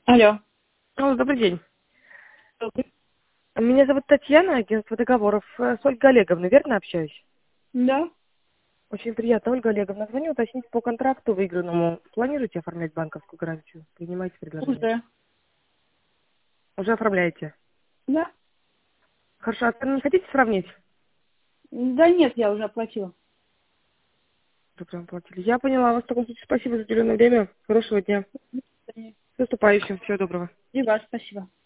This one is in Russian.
Алло. Алло, добрый день. Меня зовут Татьяна, агентство договоров. С Ольгой Олеговной, верно общаюсь? Да, Очень приятно, Ольга Олеговна. Звоню уточнить по контракту выигранному. Планируете оформлять банковскую гарантию? Принимаете предложение? уже. Уже оформляете? Да. Хорошо, а не хотите сравнить? Да нет, я уже оплатила. Что прям платили? Я поняла вас. В таком случае спасибо за уделенное время. Хорошего дня. С наступающим. Всего доброго. И вас спасибо.